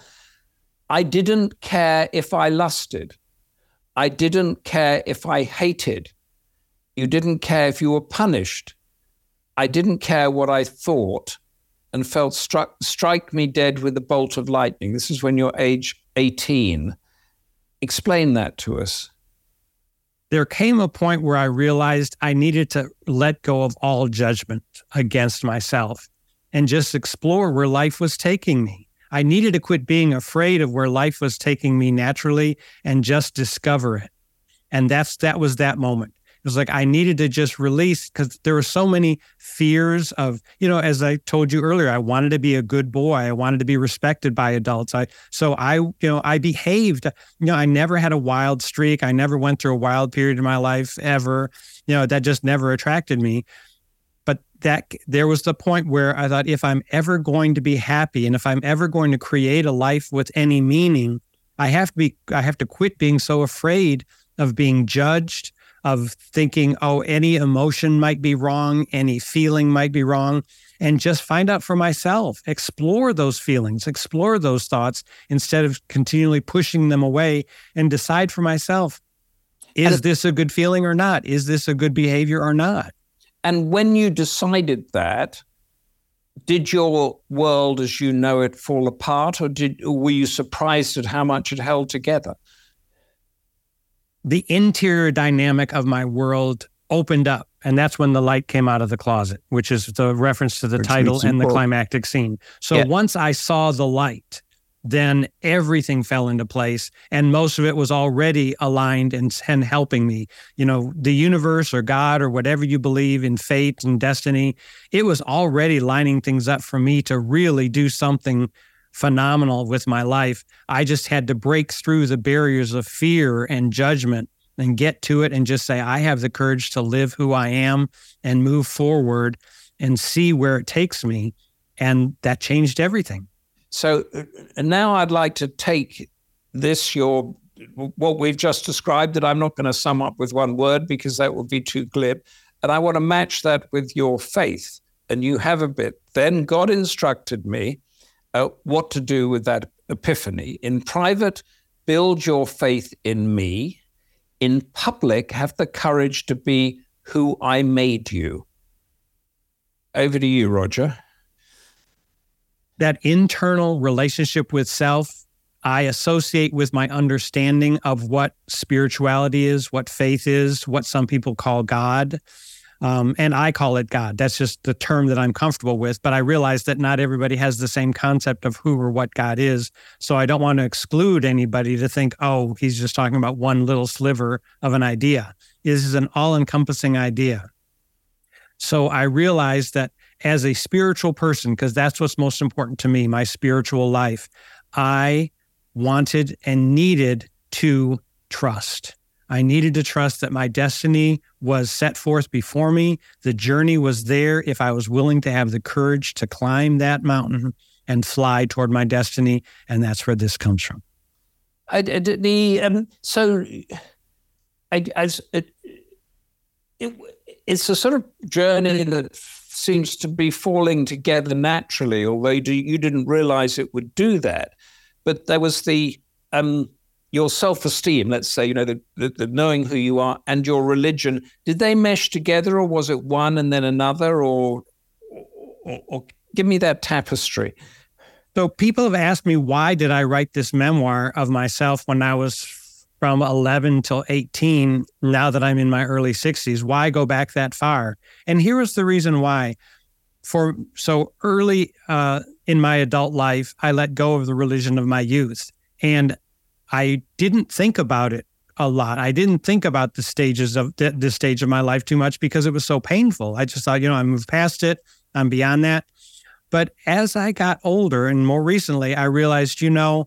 I didn't care if I lusted. I didn't care if I hated. You didn't care if you were punished. I didn't care what I thought and felt strike me dead with a bolt of lightning. This is when you're age 18. Explain that to us. There came a point where I realized I needed to let go of all judgment against myself and just explore where life was taking me. I needed to quit being afraid of where life was taking me naturally and just discover it. And that was that moment. It was like I needed to just release, because there were so many fears of, as I told you earlier, I wanted to be a good boy. I wanted to be respected by adults. I behaved. I never had a wild streak. I never went through a wild period in my life ever. That just never attracted me. But there was the point where I thought, if I'm ever going to be happy and if I'm ever going to create a life with any meaning, I have to quit being so afraid of being judged, of thinking, any emotion might be wrong, any feeling might be wrong, and just find out for myself, explore those feelings, explore those thoughts instead of continually pushing them away, and decide for myself, is this a good feeling or not? Is this a good behavior or not? And when you decided that, did your world as you know it fall apart, or were you surprised at how much it held together? the interior dynamic of my world opened up. And that's when the light came out of the closet, which is the reference to the title and the climactic scene. So once I saw the light, then everything fell into place. And most of it was already aligned and helping me. You know, the universe or God or whatever you believe in, fate and destiny, it was already lining things up for me to really do something phenomenal with my life. I just had to break through the barriers of fear and judgment and get to it and just say, I have the courage to live who I am and move forward and see where it takes me. And that changed everything. So now I'd like to take what we've just described, that I'm not going to sum up with one word because that would be too glib. And I want to match that with your faith. And you have a bit. Then God instructed me what to do with that epiphany. In private, build your faith in me. In public, have the courage to be who I made you. Over to you, Roger. That internal relationship with self, I associate with my understanding of what spirituality is, what faith is, what some people call God. And I call it God. That's just the term that I'm comfortable with. But I realize that not everybody has the same concept of who or what God is. So I don't want to exclude anybody to think, oh, he's just talking about one little sliver of an idea. This is an all-encompassing idea. So I realized that as a spiritual person, because that's what's most important to me, my spiritual life, I wanted and needed to trust. I needed to trust that my destiny was set forth before me. The journey was there if I was willing to have the courage to climb that and fly toward my destiny. And that's where this comes from. It's a sort of journey that seems to be falling together naturally, although you didn't realize it would do that. But there was your self-esteem, let's say, the knowing who you are, and your religion. Did they mesh together, or was it one and then another, or give me that tapestry? So people have asked me, why did I write this memoir of myself when I was from 11 till 18, now that I'm in my early 60s? Why go back that far? And here is the reason why. So early in my adult life, I let go of the religion of my youth. And I didn't think about it a lot. I didn't think about the stages of this stage of my life too much because it was so painful. I just thought, I moved past it. I'm beyond that. But as I got older and more recently, I realized,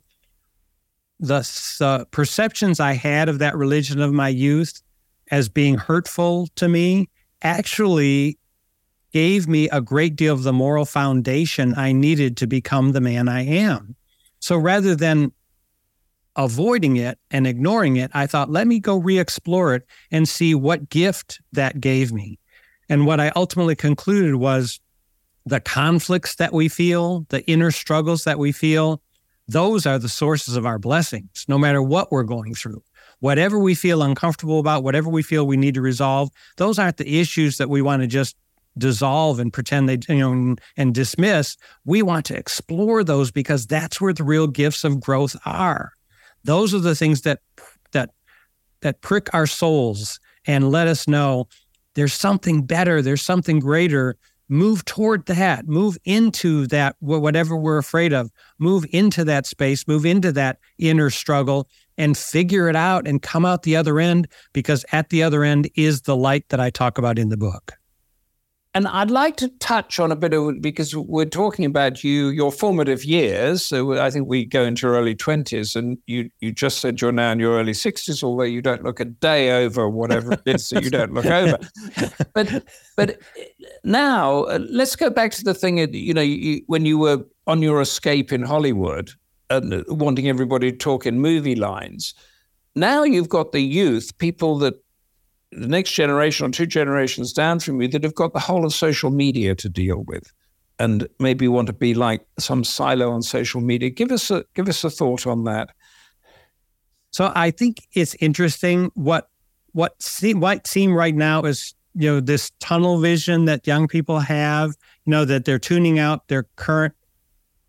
the perceptions I had of that religion of my youth as being hurtful to me actually gave me a great deal of the moral foundation I needed to become the man I am. So rather than avoiding it and ignoring it, I thought, let me go re-explore it and see what gift that gave me. And what I ultimately concluded was the conflicts that we feel, the inner struggles that we feel, those are the sources of our blessings, no matter what we're going through. Whatever we feel uncomfortable about, whatever we feel we need to resolve, those aren't the issues that we want to just dissolve and pretend they, and dismiss. We want to explore those because that's where the real gifts of growth are. Those are the things that prick our souls and let us know there's something better, there's something greater. Move toward that, move into that, whatever we're afraid of, move into that space, move into that inner struggle and figure it out and come out the other end, because at the other end is the light that I talk about in the book. And I'd like to touch on a bit of, because we're talking about your formative years. So I think we go into your early 20s, and you just said you're now in your early 60s, although you don't look a day over whatever it is that you don't look over. But now let's go back to the thing, when you were on your escape in Hollywood and wanting everybody to talk in movie lines. Now you've got the youth, people that the next generation or two generations down from you that have got the whole of social media to deal with, and maybe want to be like some silo on social media. Give us a thought on that. So I think it's interesting what might seem right now is, this tunnel vision that young people have, that they're tuning out their current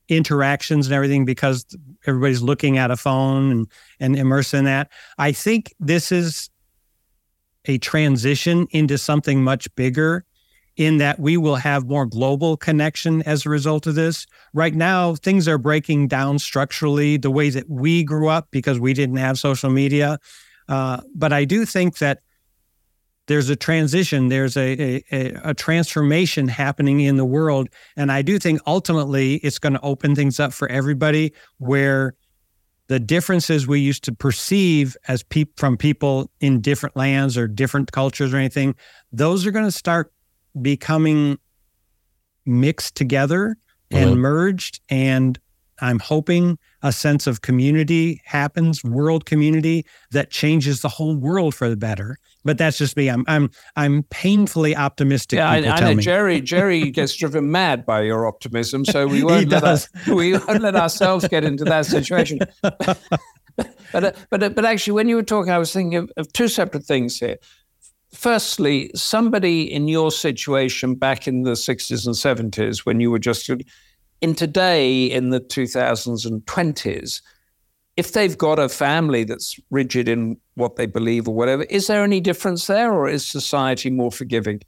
interactions and everything because everybody's looking at a phone and immersed in that. I think this is a transition into something much bigger in that we will have more global connection as a result of this. Right now, things are breaking down structurally the way that we grew up because we didn't have social media. But I do think that there's a transition, there's a transformation happening in the world. And I do think ultimately it's going to open things up for everybody where the differences we used to perceive as from people in different lands or different cultures or anything, those are going to start becoming mixed together and merged. And I'm hoping a sense of community happens, world community that changes the whole world for the better. But that's just me. I'm painfully optimistic. Yeah, I know. Jerry gets driven mad by your optimism, so we won't let ourselves get into that situation. But actually, when you were talking, I was thinking of two separate things here. Firstly, somebody in your situation back in the 60s and 70s, when you were just in today, in the 2000s and 20s, if they've got a family that's rigid in what they believe or whatever, is there any difference there, or is society more forgiving?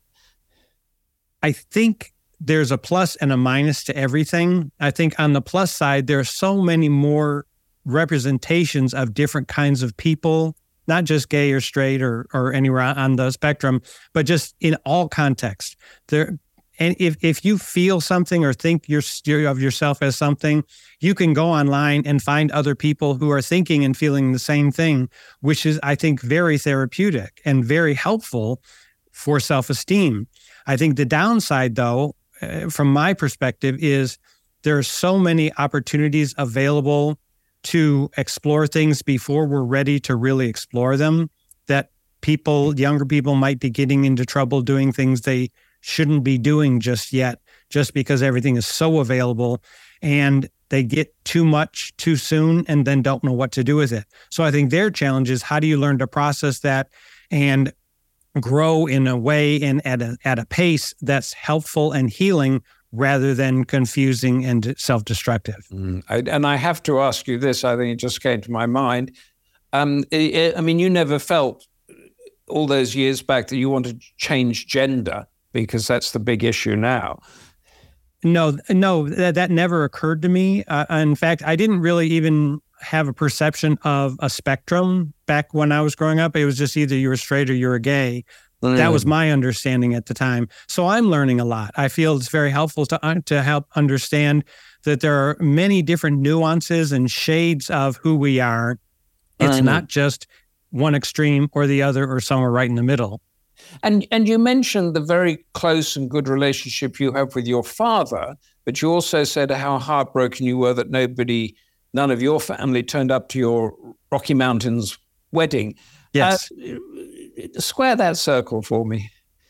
I think there's a plus and a minus to everything. I think on the plus side, there are so many more representations of different kinds of people, not just gay or straight or anywhere on the spectrum, but just in all contexts. And if you feel something or think of yourself as something, you can go online and find other people who are thinking and feeling the same thing, which is, I think, very therapeutic and very helpful for self-esteem. I think the downside, though, from my perspective, is there are so many opportunities available to explore things before we're ready to really explore them, that younger people might be getting into trouble doing things they shouldn't be doing just yet, just because everything is so available, and they get too much too soon and then don't know what to do with it. So I think their challenge is, how do you learn to process that and grow in a way and at a pace that's helpful and healing rather than confusing and self-destructive? And I have to ask you this, I think it just came to my mind. I mean, you never felt all those years back that you wanted to change gender, because that's the big issue now. No, that never occurred to me. In fact, I didn't really even have a perception of a spectrum back when I was growing up. It was just either you were straight or you were gay. That was my understanding at the time. So I'm learning a lot. I feel it's very helpful to help understand that there are many different nuances and shades of who we are. It's not just one extreme or the other or somewhere right in the middle. And you mentioned the very close and good relationship you have with your father, but you also said how heartbroken you were that none of your family turned up to your Rocky Mountains wedding. Yes. Square that circle for me.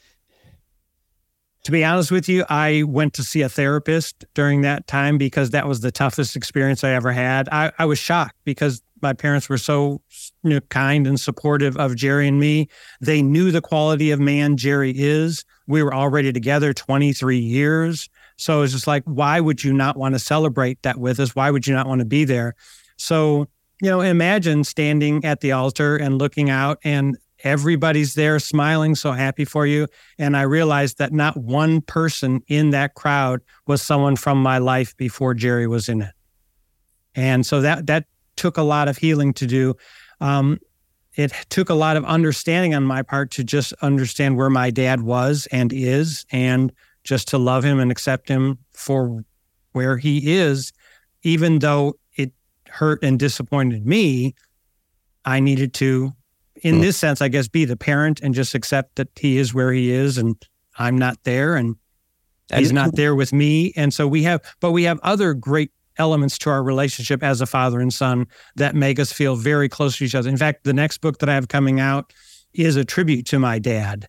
To be honest with you, I went to see a therapist during that time because that was the toughest experience I ever had. I was shocked because my parents were so kind and supportive of Jerry and me. They knew the quality of man Jerry is. We were already together 23 years. So it was just like, why would you not want to celebrate that with us? Why would you not want to be there? So, imagine standing at the altar and looking out and everybody's there smiling, so happy for you. And I realized that not one person in that crowd was someone from my life before Jerry was in it. And so that took a lot of healing to do. It took a lot of understanding on my part to just understand where my dad was and is, and just to love him and accept him for where he is. Even though it hurt and disappointed me, I needed to, in this sense, I guess, be the parent and just accept that he is where he is and I'm not there and he's not there with me. And so we have other great elements to our relationship as a father and son that make us feel very close to each other. In fact, the next book that I have coming out is a tribute to my dad.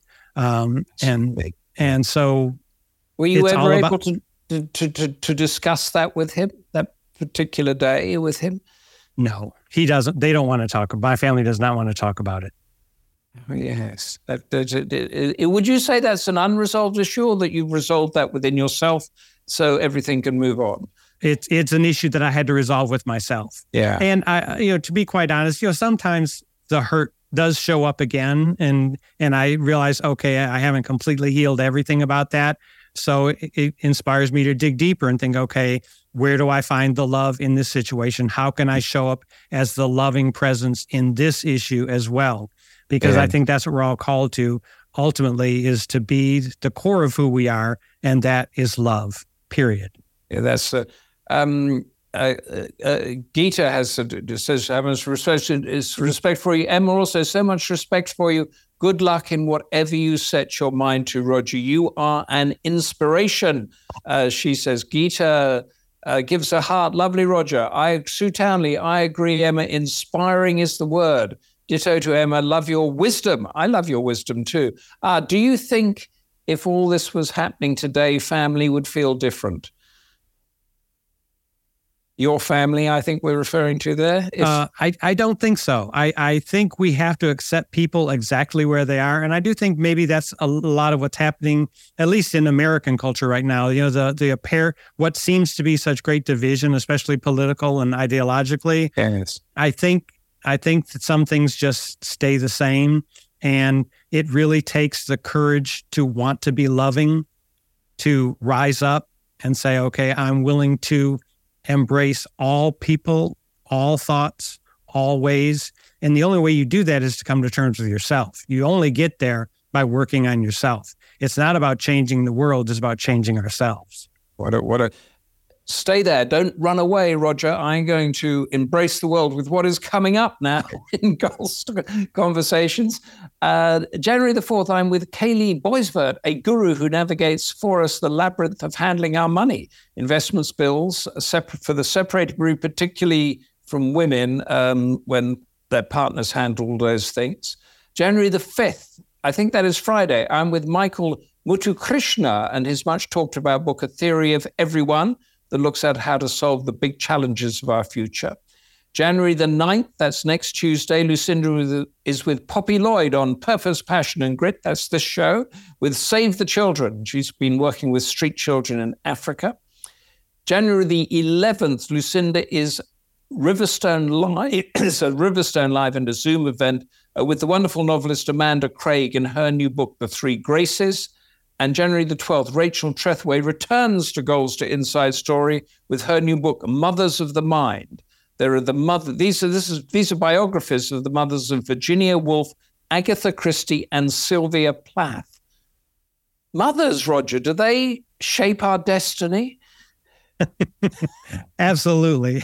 And so were you ever able to discuss that with him, that particular day with him? No, he doesn't. They don't want to talk. My family does not want to talk about it. Yes. Would you say that's an unresolved issue, or that you've resolved that within yourself so everything can move on? It's an issue that I had to resolve with myself. Yeah. And I, to be quite honest, sometimes the hurt does show up again, and I realize, okay, I haven't completely healed everything about that. So it inspires me to dig deeper and think, okay, where do I find the love in this situation? How can I show up as the loving presence in this issue as well? Because I think that's what we're all called to ultimately, is to be the core of who we are, and that is love, period. Yeah, that's Gita says, "I have respect for you." Emma also, so much respect for you. Good luck in whatever you set your mind to, Roger. You are an inspiration. She says, Gita gives her heart. Lovely, Roger. Sue Townley, I agree, Emma. Inspiring is the word. Ditto to Emma. Love your wisdom. I love your wisdom too. Do you think if all this was happening today, family would feel different? Your family, I think we're referring to there? I don't think so. I think we have to accept people exactly where they are. And I do think maybe that's a lot of what's happening, at least in American culture right now. What seems to be such great division, especially political and ideologically. Yes. I think that some things just stay the same. And it really takes the courage to want to be loving, to rise up and say, okay, I'm willing to embrace all people, all thoughts, all ways. And the only way you do that is to come to terms with yourself. You only get there by working on yourself. It's not about changing the world, it's about changing ourselves. Stay there. Don't run away, Roger. I'm going to embrace the world with what is coming up now in Goldster Conversations. January the 4th, I'm with Kaylee Boisvert, a guru who navigates for us the labyrinth of handling our money, investments, bills, for the separated group, particularly from women when their partners handle those things. January the 5th, I think that is Friday, I'm with Michael Muthukrishna and his much talked about book, A Theory of Everyone, that looks at how to solve the big challenges of our future. January the 9th, that's next Tuesday, Lucinda is with Poppy Lloyd on Purpose, Passion and Grit. That's this show with Save the Children. She's been working with street children in Africa. January the 11th, Lucinda is Riverstone Live. It's a Riverstone Live and a Zoom event with the wonderful novelist Amanda Craig in her new book, The Three Graces. And January the 12th, Rachel Trethway returns to Goldster Inside Story with her new book, Mothers of the Mind. There are these are biographies of the mothers of Virginia Woolf, Agatha Christie, and Sylvia Plath. Mothers, Roger, do they shape our destiny? Absolutely.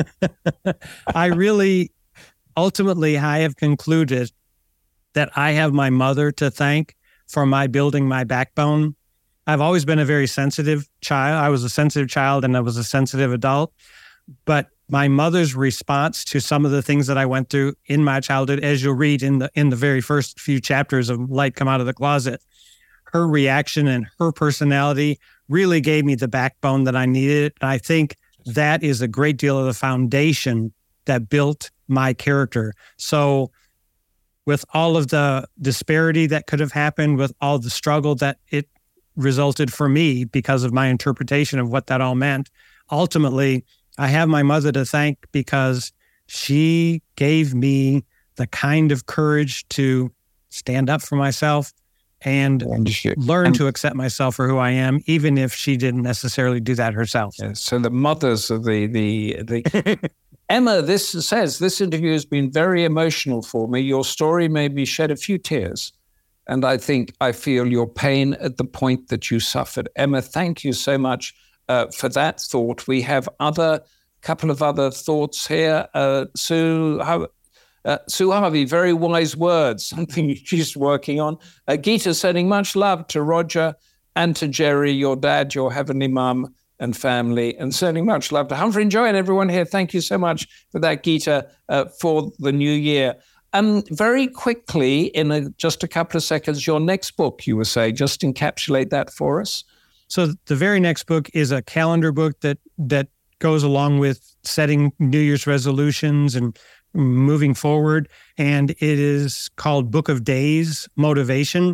Ultimately, I have concluded that I have my mother to thank for my building my backbone. I've always been a very sensitive child. I was a sensitive child and I was a sensitive adult. But my mother's response to some of the things that I went through in my childhood, as you'll read in the very first few chapters of Light Come Out of the Closet, her reaction and her personality really gave me the backbone that I needed. And I think that is a great deal of the foundation that built my character. So with all of the disparity that could have happened, with all the struggle that it resulted for me because of my interpretation of what that all meant, ultimately, I have my mother to thank because she gave me the kind of courage to stand up for myself and learn to accept myself for who I am, even if she didn't necessarily do that herself. Yeah, so the mothers of the Emma, this interview has been very emotional for me. Your story made me shed a few tears. And I feel your pain at the point that you suffered. Emma, thank you so much for that thought. We have couple of other thoughts here. Sue Harvey, very wise words, something she's working on. Gita sending much love to Roger and to Jerry, your dad, your heavenly mum, and family, and sending much love to Humphrey and Joy and everyone here. Thank you so much for that, Gita, for the new year. Very quickly, in just a couple of seconds, your next book, you were saying, just encapsulate that for us. So the very next book is a calendar book that goes along with setting New Year's resolutions and moving forward. And it is called Book of Days, Motivation.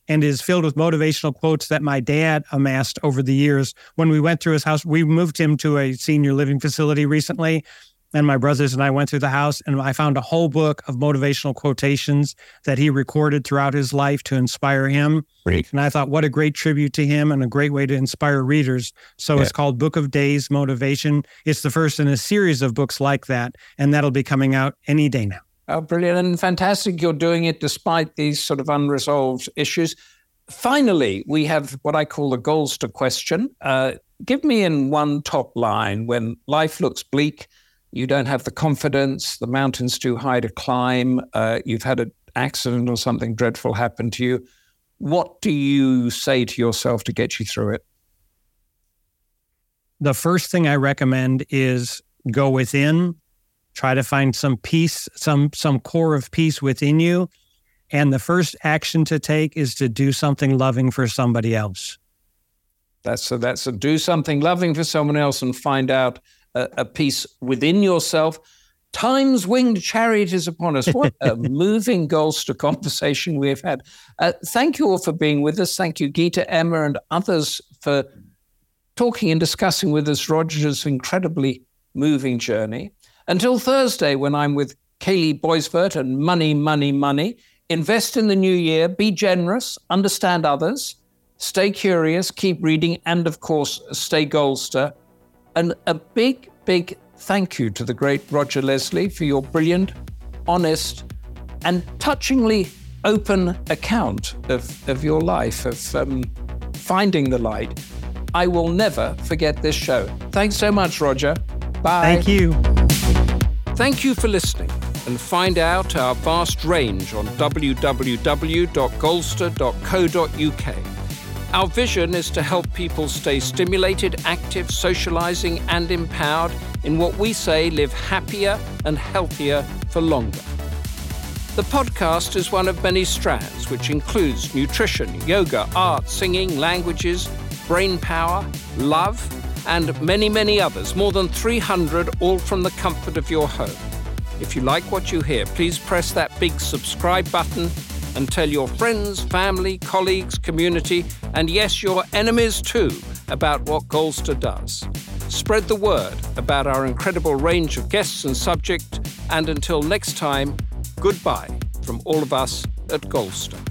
and is filled with motivational quotes that my dad amassed over the years. When we went through his house, we moved him to a senior living facility recently, and my brothers and I went through the house, and I found a whole book of motivational quotations that he recorded throughout his life to inspire him. Great. And I thought, what a great tribute to him and a great way to inspire readers. So It's called Book of Days Motivation. It's the first in a series of books like that, and that'll be coming out any day now. Oh, brilliant and fantastic. You're doing it despite these sort of unresolved issues. Finally, we have what I call the Goldster question. Give me in one top line, when life looks bleak, you don't have the confidence, the mountain's too high to climb, you've had an accident or something dreadful happen to you. What do you say to yourself to get you through it? The first thing I recommend is go within, try to find some peace, some core of peace within you. And the first action to take is to do something loving for somebody else. That's a do something loving for someone else and find out a peace within yourself. Time's winged chariot is upon us. What a moving Goldster conversation we've had. Thank you all for being with us. Thank you, Geeta, Emma, and others for talking and discussing with us Roger's incredibly moving journey. Until Thursday, when I'm with Kaylee Boisvert and Money, Money, Money. Invest in the new year, be generous, understand others, stay curious, keep reading, and of course, stay Goldster. And a big, big thank you to the great Roger Leslie for your brilliant, honest, and touchingly open account of your life, of finding the light. I will never forget this show. Thanks so much, Roger. Bye. Thank you. Thank you for listening, and find out our vast range on www.goldster.co.uk. Our vision is to help people stay stimulated, active, socializing, and empowered in what we say live happier and healthier for longer. The podcast is one of many strands, which includes nutrition, yoga, art, singing, languages, brain power, love, and many, many others, more than 300, all from the comfort of your home. If you like what you hear, please press that big subscribe button and tell your friends, family, colleagues, community, and yes, your enemies too, about what Goldster does. Spread the word about our incredible range of guests and subject, and until next time, goodbye from all of us at Goldster.